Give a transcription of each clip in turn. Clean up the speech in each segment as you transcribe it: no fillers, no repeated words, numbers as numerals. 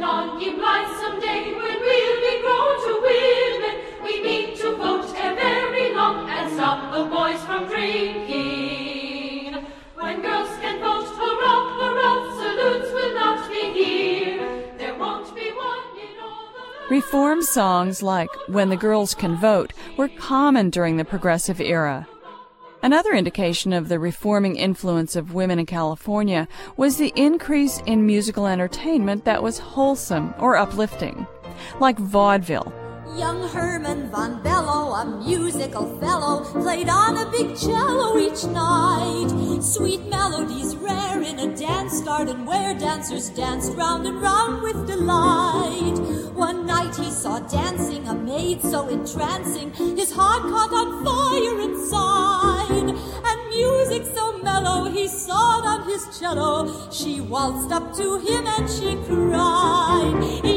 on ye blithesome day, when we'll be grown to women, we meet to vote ere very long, and stop the boys from drinking. When girls can vote, hurrah, hurrah, salutes will not be here. There won't be one in all the... Reform songs like When the Girls Can Vote were common during the Progressive era. Another indication of the reforming influence of women in California was the increase in musical entertainment that was wholesome or uplifting, like vaudeville. Young Herman Von Bello, a musical fellow, played on a big cello each night. Sweet melodies rare in a dance garden where dancers danced round and round with delight. One night he saw dancing a maid so entrancing, his heart caught on fire inside. And music so mellow he sawed on his cello, she waltzed up to him and she cried,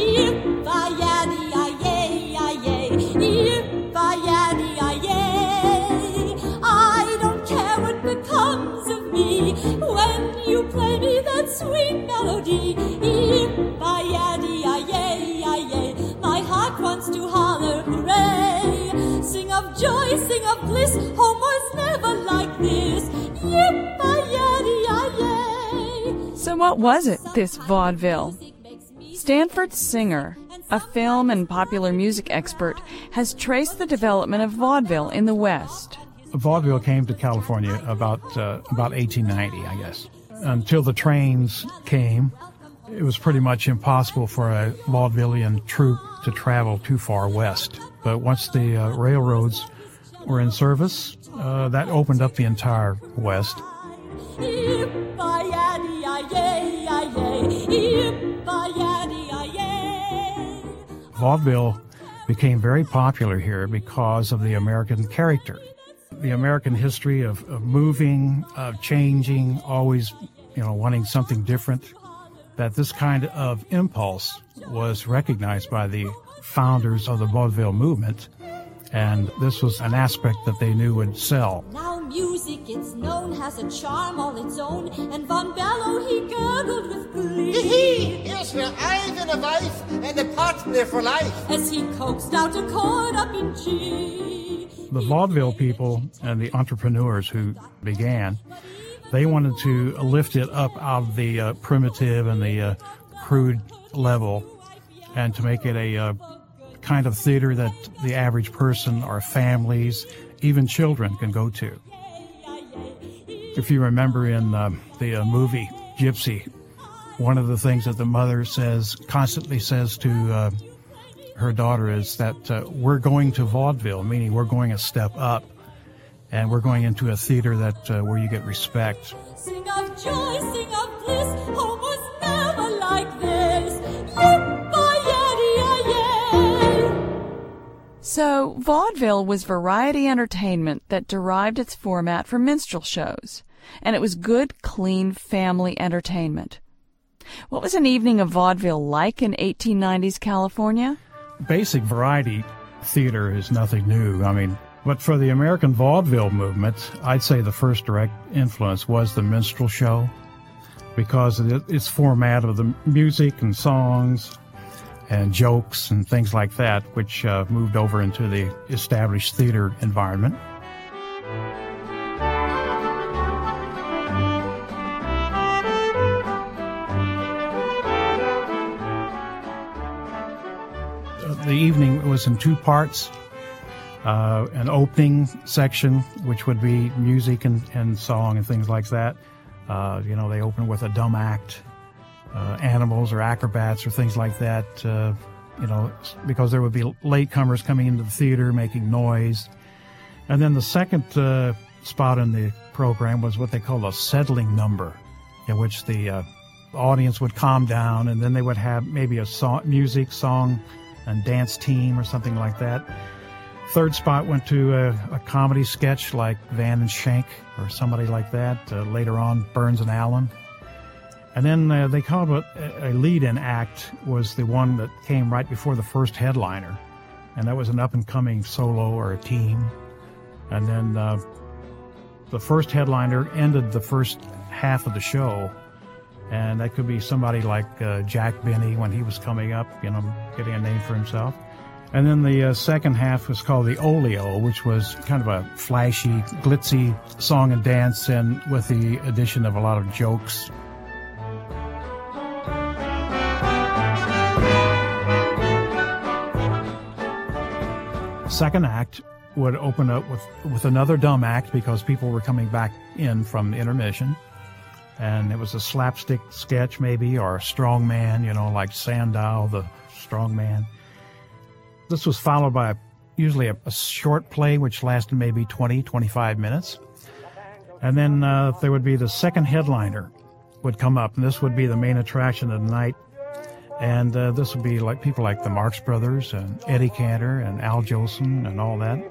"Yip-a-yaddy-a-yay-a-yay, yip-a-yaddy-a-yay. I don't care what becomes of me when you play me that sweet melody. Yip-a-yaddy-a-yay-a-yay. My heart wants to holler hooray. Sing of joy, sing of bliss, home was never like this. Yip-a-yaddy-a-yay." So what was it, this vaudeville? Stanford Singer, a film and popular music expert, has traced the development of vaudeville in the West. Vaudeville came to California about 1890, I guess. Until the trains came, it was pretty much impossible for a vaudevillian troupe to travel too far west. But once the railroads were in service, that opened up the entire West. Vaudeville became very popular here because of the American character. The American history of moving, of changing, always, wanting something different. That this kind of impulse was recognized by the founders of the vaudeville movement, and this was an aspect that they knew would sell. Now music, it's known, has a charm all its own, and Von Bello, he gurgled with glee. Here's for Ivan a wife and a partner for life, as he coaxed out a chord up in G. The vaudeville people and the entrepreneurs who began, they wanted to lift it up out of the primitive and the crude level and to make it a kind of theater that the average person or families, even children, can go to. If you remember in the movie Gypsy, one of the things that the mother constantly says to her daughter is that we're going to vaudeville, meaning we're going a step up, and we're going into a theater that where you get respect. Sing of joy, sing of bliss, home was never like this. Yip-a-yaddy-a-yay. So, vaudeville was variety entertainment that derived its format from minstrel shows, and it was good, clean family entertainment. What was an evening of vaudeville like in 1890s California? Basic variety theater is nothing new. But for the American vaudeville movement, I'd say the first direct influence was the minstrel show, because of its format of the music and songs and jokes and things like that, which moved over into the established theater environment. The evening was in two parts. An opening section, which would be music and song and things like that. They open with a dumb act, animals or acrobats or things like that, because there would be latecomers coming into the theater making noise. And then the second spot in the program was what they call a settling number, in which the audience would calm down, and then they would have maybe a music, song, and dance team or something like that. Third spot went to a comedy sketch like Van and Schenck or somebody like that. Later on, Burns and Allen. And then they called it a lead-in act was the one that came right before the first headliner. And that was an up-and-coming solo or a team. And then the first headliner ended the first half of the show And that could be somebody like Jack Benny when he was coming up, getting a name for himself. And then the second half was called the Oleo, which was kind of a flashy, glitzy song and dance, and with the addition of a lot of jokes. Second act would open up with another dumb act because people were coming back in from intermission. And it was a slapstick sketch maybe, or a strong man, like Sandow, the strong man. This was followed by usually a short play, which lasted maybe 20, 25 minutes. And then there would be the second headliner would come up, and this would be the main attraction of the night. And this would be like people like the Marx Brothers and Eddie Cantor and Al Jolson and all that.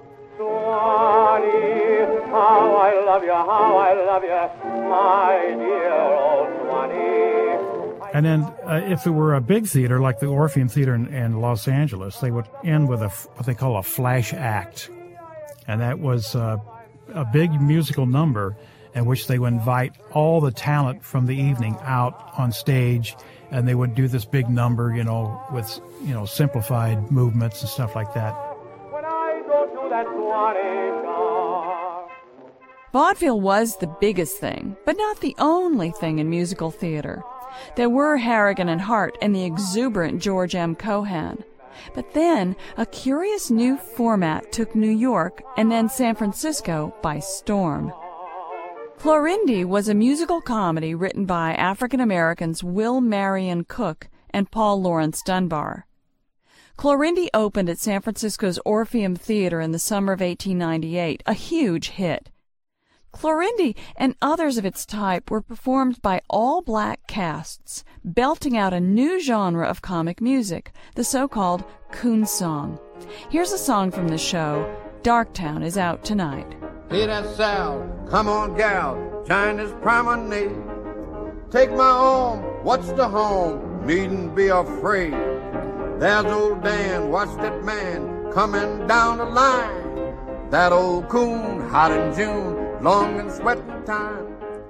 Swanee, how I love you, my dear old Swanee. And then if it were a big theater like the Orpheum Theater in Los Angeles, they would end with what they call a flash act. And that was a big musical number in which they would invite all the talent from the evening out on stage, and they would do this big number, with, simplified movements and stuff like that. When I go to that Swanee car. Vaudeville was the biggest thing, but not the only thing in musical theater. There were Harrigan and Hart and the exuberant George M. Cohan. But then a curious new format took New York and then San Francisco by storm. Clorinda was a musical comedy written by African-Americans Will Marion Cook and Paul Laurence Dunbar. Clorinda opened at San Francisco's Orpheum Theater in the summer of 1898, a huge hit. Clorinda and others of its type were performed by all-black casts, belting out a new genre of comic music, the so-called coon song. Here's a song from the show. Darktown is out tonight. Hear that sound? Come on, gal, join this promenade. Take my arm, what's the harm? Needn't be afraid. There's old Dan, watch that man coming down the line. That old coon, hot in June, long and sweating time.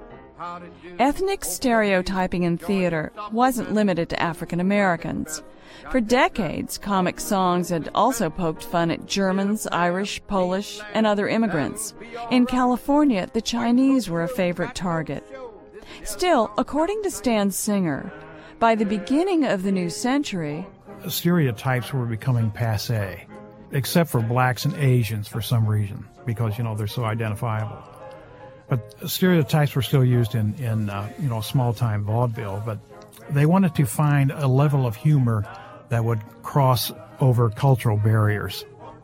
Ethnic stereotyping in theater wasn't limited to African Americans. For decades, comic songs had also poked fun at Germans, Irish, Polish, and other immigrants. In California, the Chinese were a favorite target. Still, according to Stan Singer, by the beginning of the new century, stereotypes were becoming passé, except for blacks and Asians for some reason, because, they're so identifiable. But stereotypes were still used in small-time vaudeville, but they wanted to find a level of humor that would cross over cultural barriers.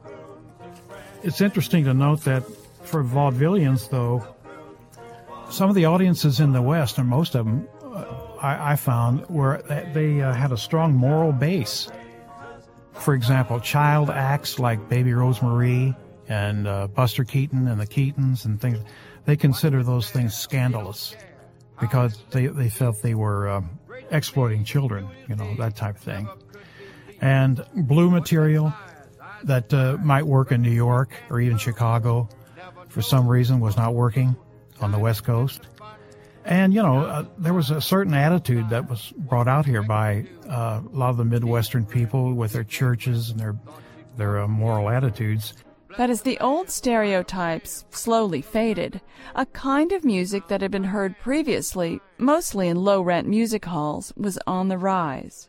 It's interesting to note that for vaudevillians, though, some of the audiences in the West, and most of them, I found, they had a strong moral base. For example, child acts like Baby Rosemarie and Buster Keaton and the Keatons and things, they consider those things scandalous because they felt they were exploiting children, that type of thing. And blue material that might work in New York or even Chicago for some reason was not working on the West Coast. And, there was a certain attitude that was brought out here by a lot of the Midwestern people with their churches and their moral attitudes. But as the old stereotypes slowly faded, a kind of music that had been heard previously, mostly in low-rent music halls, was on the rise.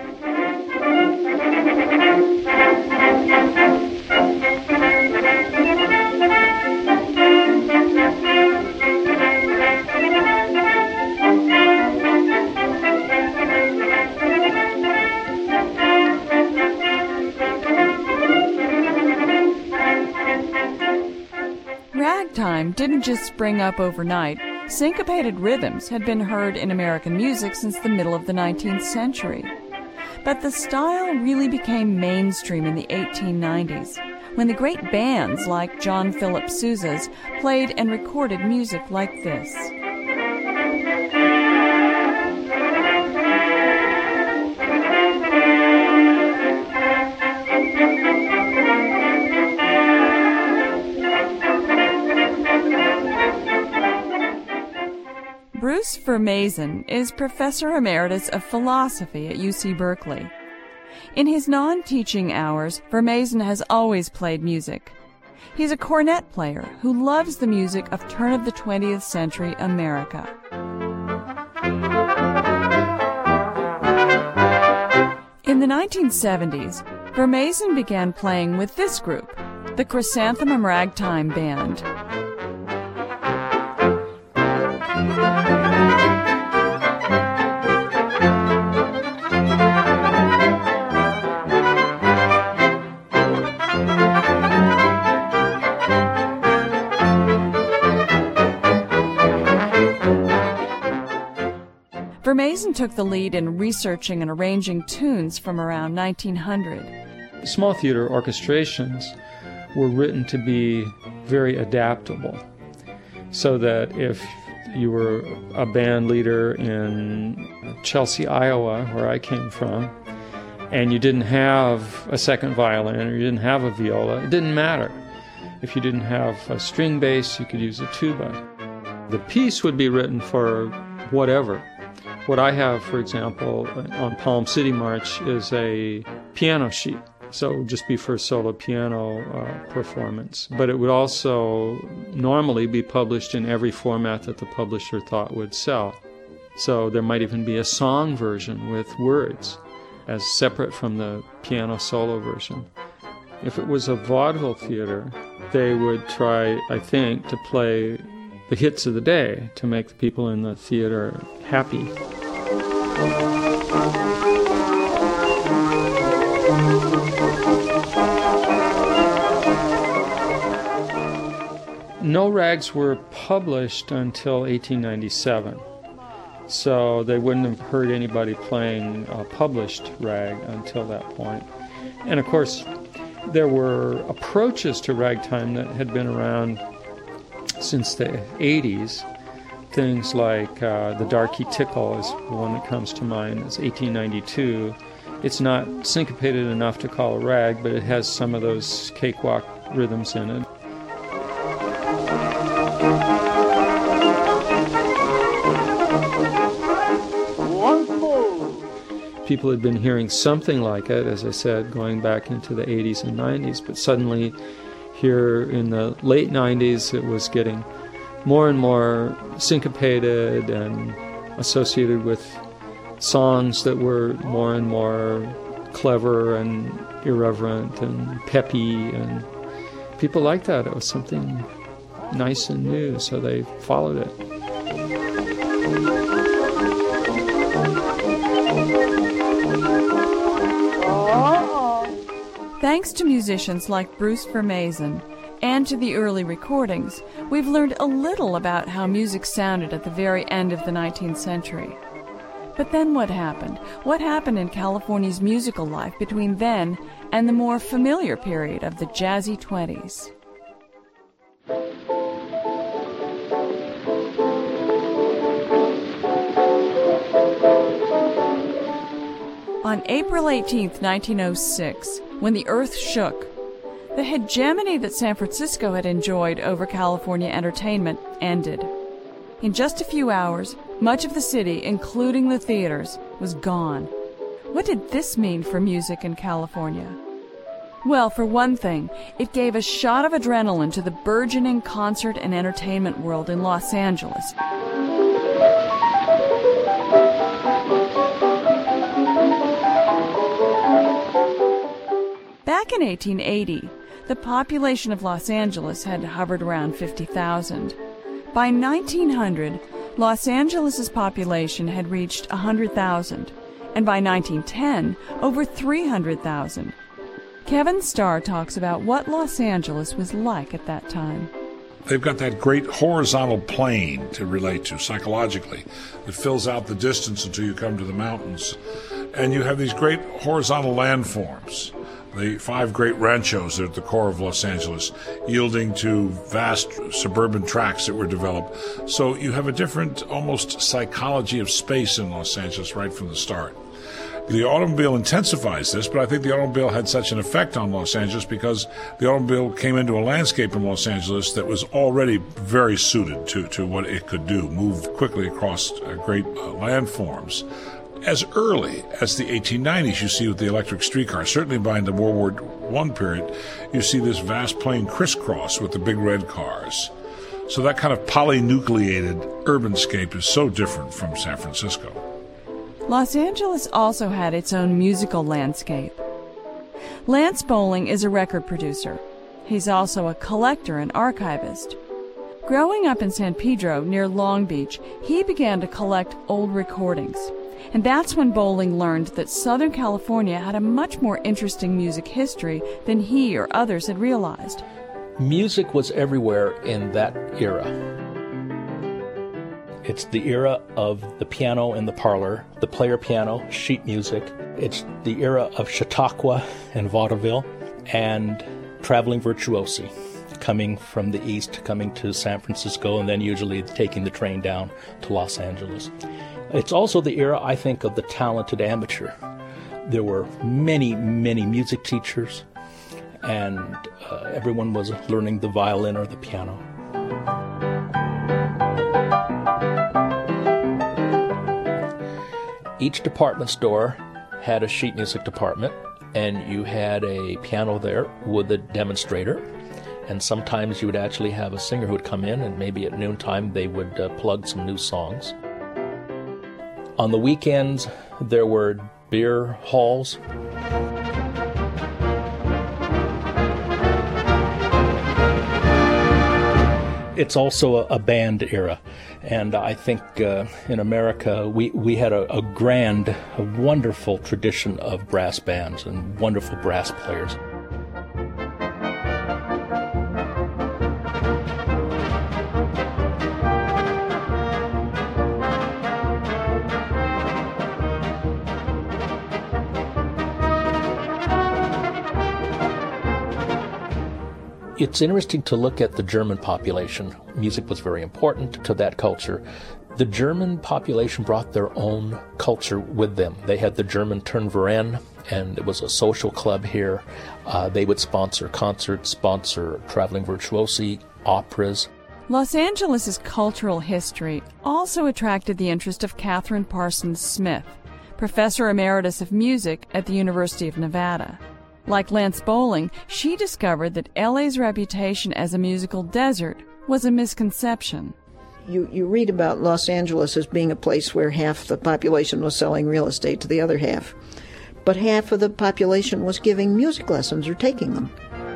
Ragtime didn't just spring up overnight. Syncopated rhythms had been heard in American music since the middle of the 19th century. But the style really became mainstream in the 1890s, when the great bands like John Philip Sousa's played and recorded music like this. Bruce Vermaisen is Professor Emeritus of Philosophy at UC Berkeley. In his non-teaching hours, Vermaisen has always played music. He's a cornet player who loves the music of turn-of-the-20th century America. In the 1970s, Vermaisen began playing with this group, the Chrysanthemum Ragtime Band. Vermaisen took the lead in researching and arranging tunes from around 1900. Small theater orchestrations were written to be very adaptable, so that if you were a band leader in Chelsea, Iowa, where I came from, and you didn't have a second violin or you didn't have a viola, it didn't matter. If you didn't have a string bass, you could use a tuba. The piece would be written for whatever. What I have, for example, on Palm City March is a piano sheet. So it would just be for a solo piano performance. But it would also normally be published in every format that the publisher thought would sell. So there might even be a song version with words as separate from the piano solo version. If it was a vaudeville theater, they would try, I think, to play the hits of the day to make the people in the theater happy. No rags were published until 1897, so they wouldn't have heard anybody playing a published rag until that point. And of course, there were approaches to ragtime that had been around since the 80s. Things like the Darky Tickle is one that comes to mind. It's 1892. It's not syncopated enough to call a rag, but it has some of those cakewalk rhythms in it. People had been hearing something like it, as I said, going back into the 80s and 90s, but suddenly here in the late 90s it was getting more and more syncopated and associated with songs that were more and more clever and irreverent and peppy, and people liked that. It was something nice and new, so they followed it. Thanks to musicians like Bruce Vermaisen and to the early recordings, we've learned a little about how music sounded at the very end of the 19th century. But then what happened? What happened in California's musical life between then and the more familiar period of the jazzy 20s? On April 18, 1906, when the earth shook, the hegemony that San Francisco had enjoyed over California entertainment ended. In just a few hours, much of the city, including the theaters, was gone. What did this mean for music in California? Well, for one thing, it gave a shot of adrenaline to the burgeoning concert and entertainment world in Los Angeles. Back in 1880, the population of Los Angeles had hovered around 50,000. By 1900, Los Angeles' population had reached 100,000, and by 1910, over 300,000. Kevin Starr talks about what Los Angeles was like at that time. They've got that great horizontal plane to relate to psychologically that fills out the distance until you come to the mountains. And you have these great horizontal landforms. The 5 great ranchos at the core of Los Angeles, yielding to vast suburban tracts that were developed. So you have a different, almost psychology of space in Los Angeles right from the start. The automobile intensifies this, but I think the automobile had such an effect on Los Angeles because the automobile came into a landscape in Los Angeles that was already very suited to what it could do, move quickly across great landforms. As early as the 1890s, you see with the electric streetcar, certainly by the World War I period, you see this vast plain crisscross with the big red cars. So that kind of polynucleated urbanscape is so different from San Francisco. Los Angeles also had its own musical landscape. Lance Bowling is a record producer. He's also a collector and archivist. Growing up in San Pedro near Long Beach, he began to collect old recordings. And that's when Bowling learned that Southern California had a much more interesting music history than he or others had realized. Music was everywhere in that era. It's the era of the piano in the parlor, the player piano, sheet music. It's the era of Chautauqua and vaudeville and traveling virtuosi, coming from the east, coming to San Francisco, and then usually taking the train down to Los Angeles. It's also the era, I think, of the talented amateur. There were many, many music teachers, and everyone was learning the violin or the piano. Each department store had a sheet music department, and you had a piano there with a demonstrator, and sometimes you would actually have a singer who would come in, and maybe at noontime they would plug some new songs. On the weekends, there were beer halls. It's also a band era, and I think in America we had a wonderful tradition of brass bands and wonderful brass players. It's interesting to look at the German population. Music was very important to that culture. The German population brought their own culture with them. They had the German Turnverein, and it was a social club here. They would sponsor concerts, sponsor traveling virtuosi, operas. Los Angeles' cultural history also attracted the interest of Catherine Parsons Smith, professor emeritus of music at the University of Nevada. Like Lance Bowling, she discovered that LA's reputation as a musical desert was a misconception. You read about Los Angeles as being a place where half the population was selling real estate to the other half, but half of the population was giving music lessons or taking them.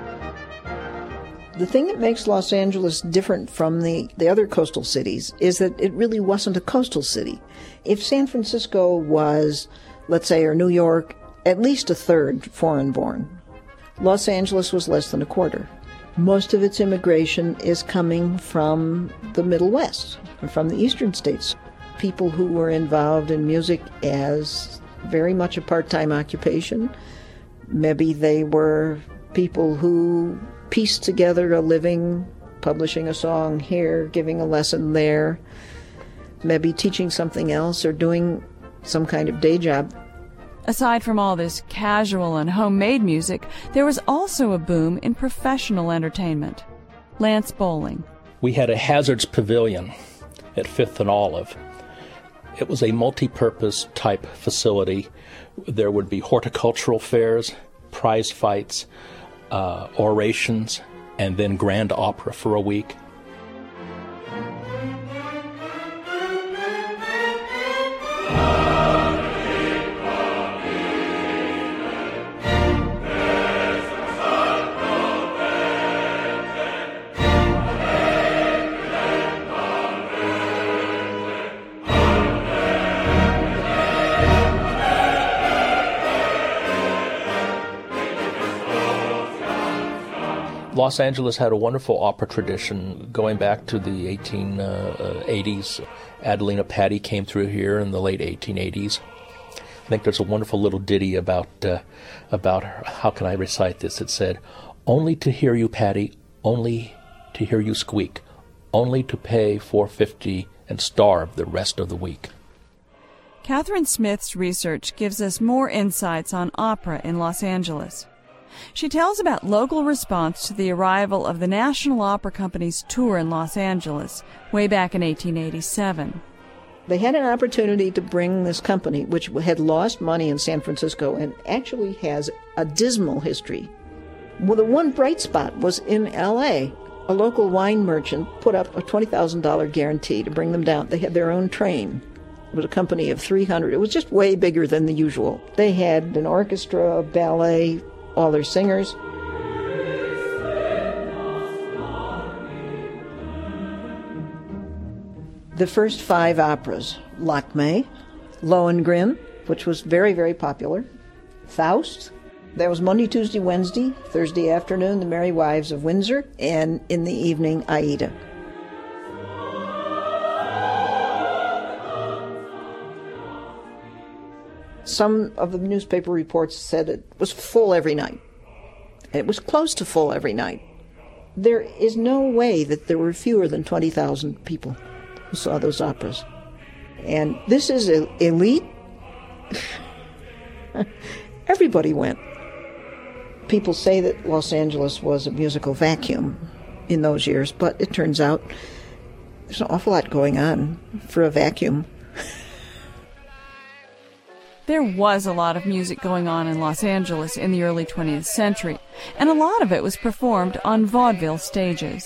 The thing that makes Los Angeles different from the other coastal cities is that it really wasn't a coastal city. If San Francisco was, let's say, or New York, at least a third foreign-born, Los Angeles was less than a quarter. Most of its immigration is coming from the Middle West, from the eastern states. People who were involved in music as very much a part-time occupation. Maybe they were people who pieced together a living, publishing a song here, giving a lesson there, maybe teaching something else or doing some kind of day job. Aside from all this casual and homemade music, there was also a boom in professional entertainment. Lance Bowling. We had a Hazards Pavilion at 5th and Olive. It was a multi-purpose type facility. There would be horticultural fairs, prize fights, orations, and then grand opera for a week. Los Angeles had a wonderful opera tradition going back to the 1880s. Adelina Patti came through here in the late 1880s. I think there's a wonderful little ditty about her. How can I recite this? It said, "Only to hear you, Patti, only to hear you squeak, only to pay $4.50 and starve the rest of the week." Catherine Smith's research gives us more insights on opera in Los Angeles. She tells about local response to the arrival of the National Opera Company's tour in Los Angeles way back in 1887. They had an opportunity to bring this company, which had lost money in San Francisco and actually has a dismal history. Well, the one bright spot was in L.A. A local wine merchant put up a $20,000 guarantee to bring them down. They had their own train. It was a company of 300. It was just way bigger than the usual. They had an orchestra, a ballet, all their singers. The first 5 operas, Lakme, Lohengrin, which was very, very popular, Faust. There was Monday, Tuesday, Wednesday, Thursday afternoon, The Merry Wives of Windsor, and in the evening, Aida. Some of the newspaper reports said it was full every night. It was close to full every night. There is no way that there were fewer than 20,000 people who saw those operas. And this is elite. Everybody went. People say that Los Angeles was a musical vacuum in those years, but it turns out there's an awful lot going on for a vacuum. There was a lot of music going on in Los Angeles in the early 20th century, and a lot of it was performed on vaudeville stages.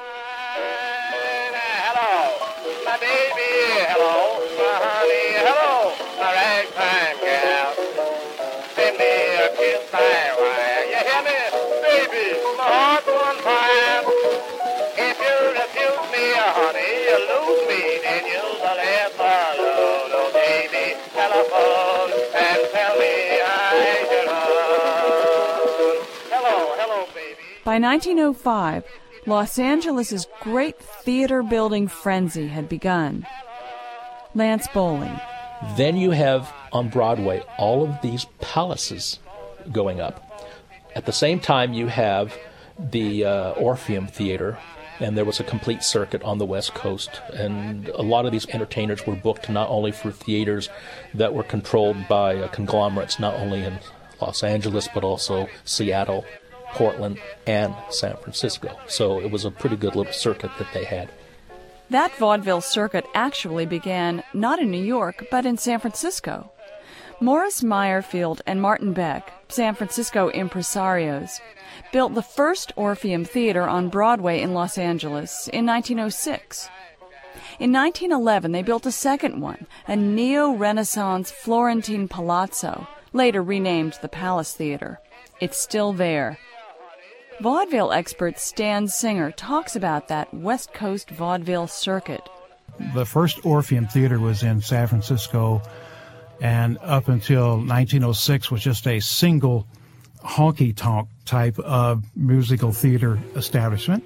Hello, my baby, hello, my honey, hello, my ragtime gal. Send me a kiss, my wife. You hear me, baby? My heart's on fire. If you refuse me, honey, you lose me, then you'll last alone. Oh, baby, telephone and tell me I should run. Hello, hello, baby. By 1905, Los Angeles' great theater-building frenzy had begun. Lance Bowling. Then you have, on Broadway, all of these palaces going up. At the same time, you have the Orpheum Theater, and there was a complete circuit on the West Coast, and a lot of these entertainers were booked not only for theaters that were controlled by conglomerates, not only in Los Angeles, but also Seattle, Portland, and San Francisco. So it was a pretty good little circuit that they had. That vaudeville circuit actually began not in New York, but in San Francisco. Morris Meyerfield and Martin Beck, San Francisco impresarios, built the first Orpheum Theater on Broadway in Los Angeles in 1906. In 1911, they built a second one, a neo-Renaissance Florentine palazzo, later renamed the Palace Theater. It's still there. Vaudeville expert Stan Singer talks about that West Coast vaudeville circuit. The first Orpheum Theater was in San Francisco, and up until 1906 was just a single honky-tonk type of musical theater establishment.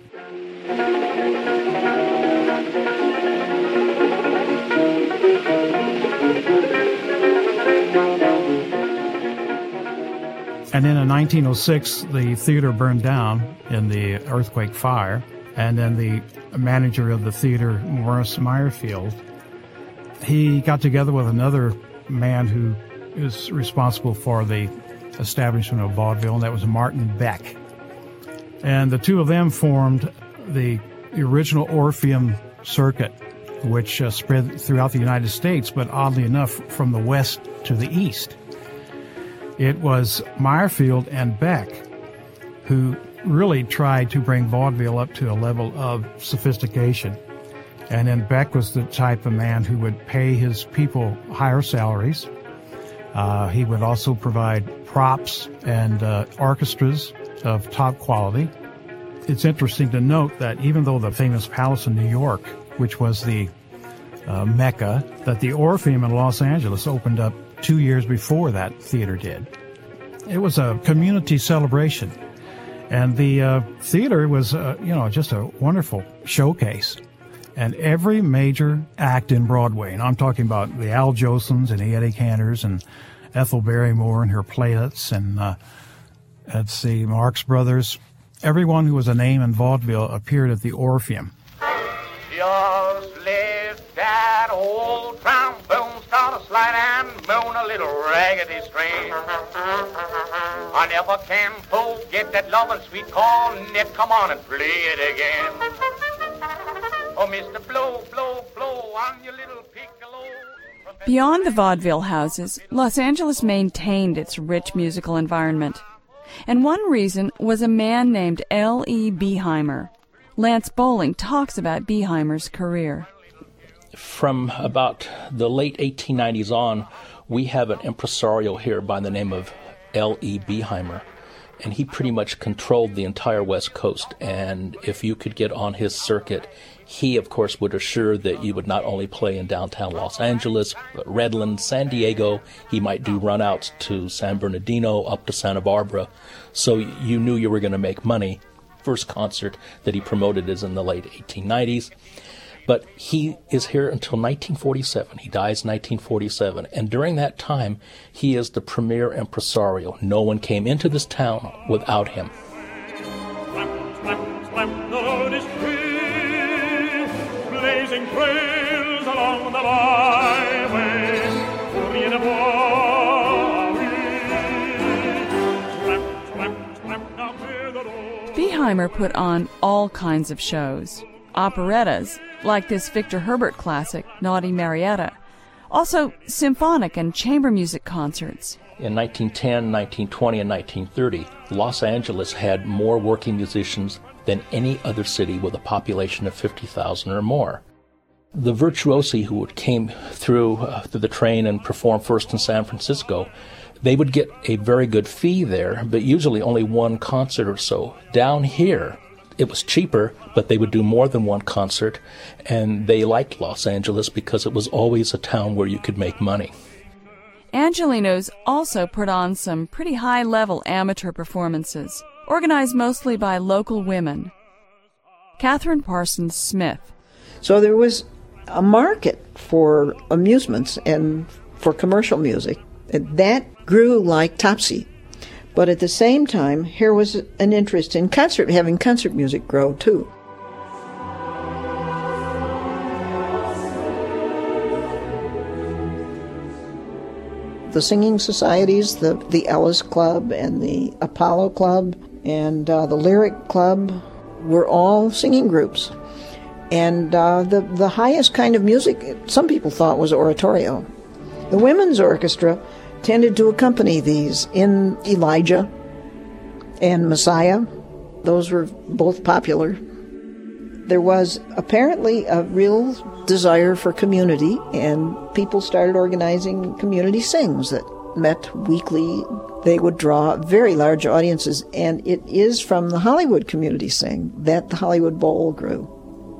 And then in 1906, the theater burned down in the earthquake fire, and then the manager of the theater, Morris Meyerfield, he got together with another man who is responsible for the establishment of vaudeville, and that was Martin Beck. And the two of them formed the original Orpheum circuit, which spread throughout the United States, but oddly enough, from the west to the east. It was Meyerfield and Beck who really tried to bring vaudeville up to a level of sophistication. And then Beck was the type of man who would pay his people higher salaries. He would also provide props and orchestras of top quality. It's interesting to note that even though the famous Palace in New York, which was the Mecca, that the Orpheum in Los Angeles opened up 2 years before that theater did. It was a community celebration, and the theater was, just a wonderful showcase. And every major act in Broadway, and I'm talking about the Al Jolsons and the Eddie Cantors and Ethel Barrymore and her playlets, and Marx Brothers, everyone who was a name in vaudeville appeared at the Orpheum. Just let that old trombone on a slide and moan a little raggedy string. I never can forget that loving sweet cornet. Come on and play it again. Oh, Mr. Blow, blow, blow on your little piccolo. Beyond the vaudeville houses, Los Angeles maintained its rich musical environment. And one reason was a man named L.E. Beheimer. Lance Bowling talks about Beheimer's career. From about the late 1890s on, we have an impresario here by the name of L.E. Beheimer, and he pretty much controlled the entire West Coast. And if you could get on his circuit, he, of course, would assure that you would not only play in downtown Los Angeles, but Redlands, San Diego. He might do run-outs to San Bernardino, up to Santa Barbara. So you knew you were going to make money. First concert that he promoted is in the late 1890s. But he is here until 1947. He dies in 1947. And during that time, he is the premier impresario. No one came into this town without him. Blazing trails along the byway, Beheimer put on all kinds of shows. Operettas, like this Victor Herbert classic, Naughty Marietta. Also symphonic and chamber music concerts. In 1910, 1920, and 1930, Los Angeles had more working musicians than any other city with a population of 50,000 or more. The virtuosi who came through the train and performed first in San Francisco, they would get a very good fee there, but usually only one concert or so. Down here, it was cheaper, but they would do more than one concert, and they liked Los Angeles because it was always a town where you could make money. Angelenos also put on some pretty high-level amateur performances, organized mostly by local women. Catherine Parsons Smith. So there was a market for amusements and for commercial music. That grew like Topsy. But at the same time, here was an interest in having concert music grow too. The singing societies, the Ellis Club and the Apollo Club and the Lyric Club were all singing groups. And the highest kind of music, some people thought, was oratorio. The women's orchestra tended to accompany these in Elijah and Messiah. Those were both popular. There was apparently a real desire for community, and people started organizing community sings that met weekly. They would draw very large audiences, and it is from the Hollywood community sing that the Hollywood Bowl grew.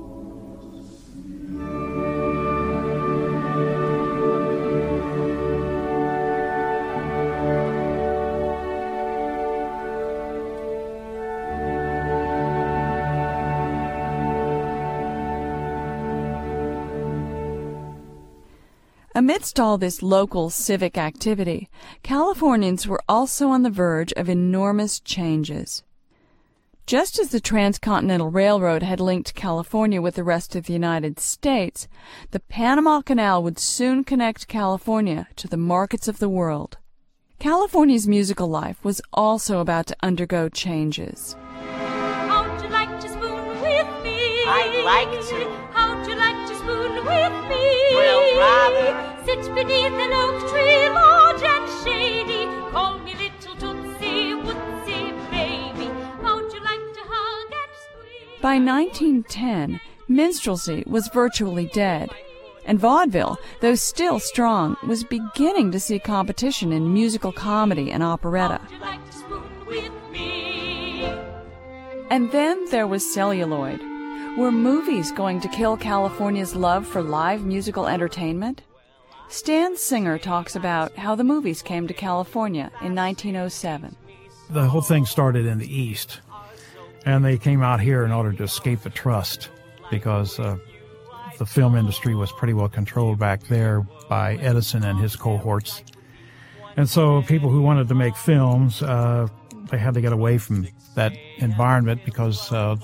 Amidst all this local civic activity, Californians were also on the verge of enormous changes. Just as the Transcontinental Railroad had linked California with the rest of the United States, the Panama Canal would soon connect California to the markets of the world. California's musical life was also about to undergo changes. How'd you like to spoon with me? I'd like to. How'd you like to spoon with me? Well, rather. Sit beneath an oak tree, large and shady. Call me little Tootsie Wootsy baby. How'd you like to hug and squeeze? By 1910, minstrelsy was virtually dead, and vaudeville, though still strong, was beginning to see competition in musical comedy and operetta. How'd you like to spoon with me? And then there was celluloid. Were movies going to kill California's love for live musical entertainment? Stan Singer talks about how the movies came to California in 1907. The whole thing started in the East, and they came out here in order to escape the trust because the film industry was pretty well controlled back there by Edison and his cohorts. And so people who wanted to make films, they had to get away from that environment because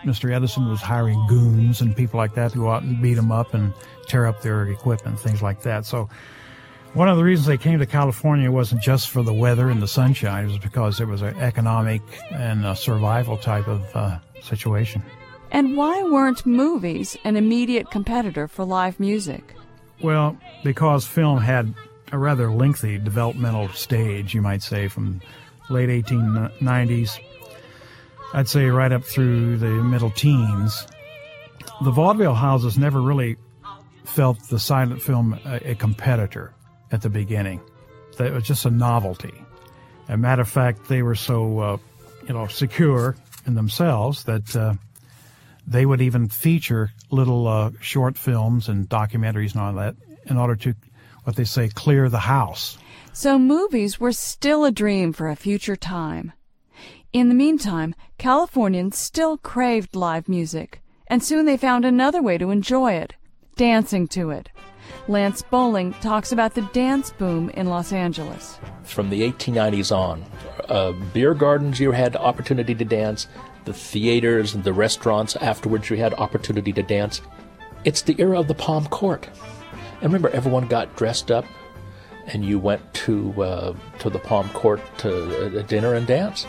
Mr. Edison was hiring goons and people like that to go out and beat them up and tear up their equipment, things like that. So one of the reasons they came to California wasn't just for the weather and the sunshine. It was because it was an economic and a survival type of situation. And why weren't movies an immediate competitor for live music? Well, because film had a rather lengthy developmental stage, you might say, from late 1890s, I'd say right up through the middle teens. The vaudeville houses never really felt the silent film a competitor at the beginning. It was just a novelty. As a matter of fact, they were so, secure in themselves that they would even feature little short films and documentaries and all that in order to, what they say, clear the house. So movies were still a dream for a future time. In the meantime, Californians still craved live music, and soon they found another way to enjoy it, dancing to it. Lance Bowling talks about the dance boom in Los Angeles. From the 1890s on, beer gardens, you had opportunity to dance. The theaters and the restaurants afterwards, you had opportunity to dance. It's the era of the Palm Court. And remember, everyone got dressed up, and you went to the Palm Court to dinner and dance.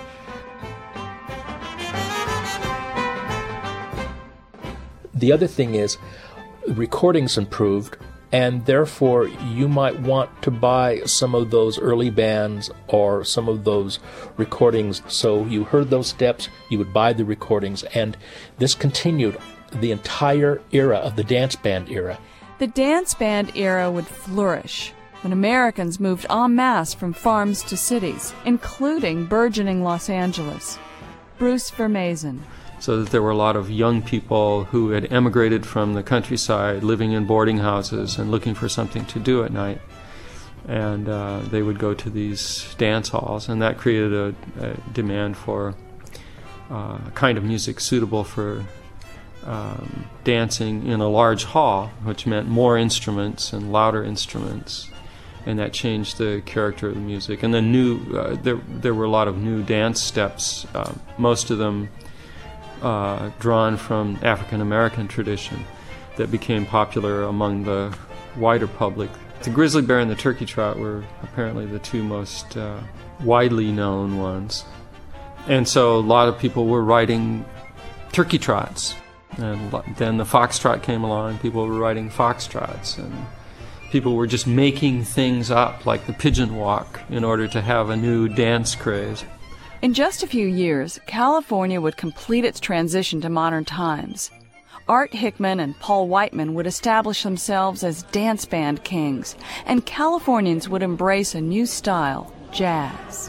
The other thing is, recordings improved, and therefore you might want to buy some of those early bands or some of those recordings. So you heard those steps, you would buy the recordings, and this continued the entire era of the dance band era. The dance band era would flourish when Americans moved en masse from farms to cities, including burgeoning Los Angeles. Bruce Vermazen. So that there were a lot of young people who had emigrated from the countryside, living in boarding houses and looking for something to do at night. And they would go to these dance halls, and that created a demand for a kind of music suitable for dancing in a large hall, which meant more instruments and louder instruments, and that changed the character of the music. And then there were a lot of new dance steps, most of them drawn from African-American tradition that became popular among the wider public. The grizzly bear and the turkey trot were apparently the two most widely known ones. And so a lot of people were writing turkey trots. And then the foxtrot came along, people were writing foxtrots. And people were just making things up, like the pigeon walk, in order to have a new dance craze. In just a few years, California would complete its transition to modern times. Art Hickman and Paul Whiteman would establish themselves as dance band kings, and Californians would embrace a new style, jazz.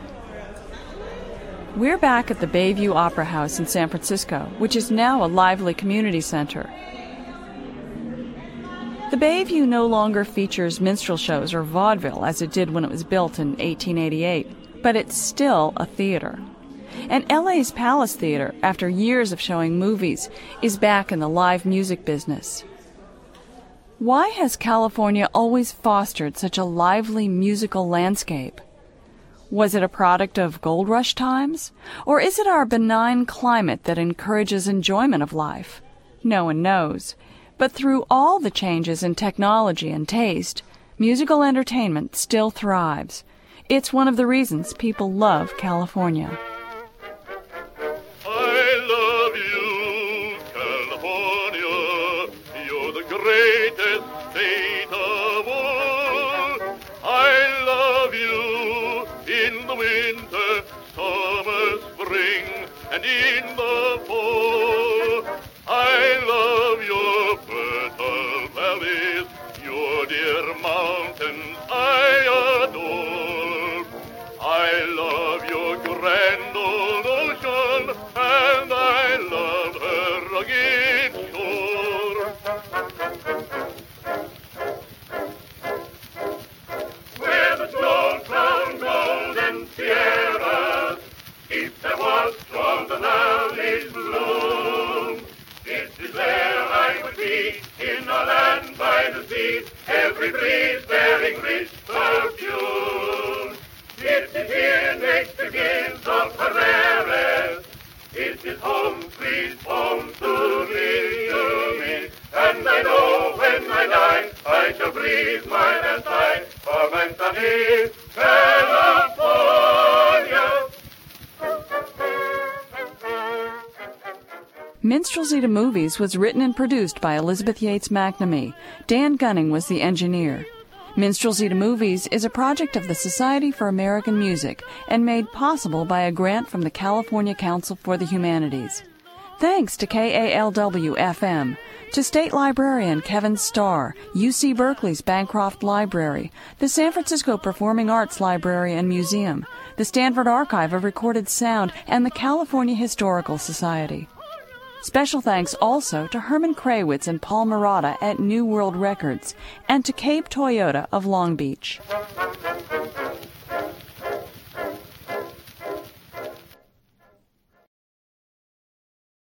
We're back at the Bayview Opera House in San Francisco, which is now a lively community center. The Bayview no longer features minstrel shows or vaudeville as it did when it was built in 1888. But it's still a theater. And LA's Palace Theater, after years of showing movies, is back in the live music business. Why has California always fostered such a lively musical landscape? Was it a product of gold rush times? Or is it our benign climate that encourages enjoyment of life? No one knows. But through all the changes in technology and taste, musical entertainment still thrives. It's one of the reasons people love California. I love you, California. You're the greatest state of all. I love you in the winter, summer, spring, and in the fall. I love your fertile valleys, your dear mountains I adore. I love your grand old ocean, and I love her rugged shore. Where the snow-crowned golden Sierras keep their watch from the valley's bloom. It is there I would be, in a land by the sea, every breeze bearing rich perfume. It is here nature gives of her rarest. It This is home, sweet home to me. And I know when I die, I shall breathe my last sigh for my sunny California. Minstrelsy to Movies was written and produced by Elizabeth Yates McNamee. Dan Gunning was the engineer. Minstrelsy to Movies is a project of the Society for American Music and made possible by a grant from the California Council for the Humanities. Thanks to KALW-FM, to State Librarian Kevin Starr, UC Berkeley's Bancroft Library, the San Francisco Performing Arts Library and Museum, the Stanford Archive of Recorded Sound, and the California Historical Society. Special thanks also to Herman Krawitz and Paul Murata at New World Records, and to Cape Toyota of Long Beach.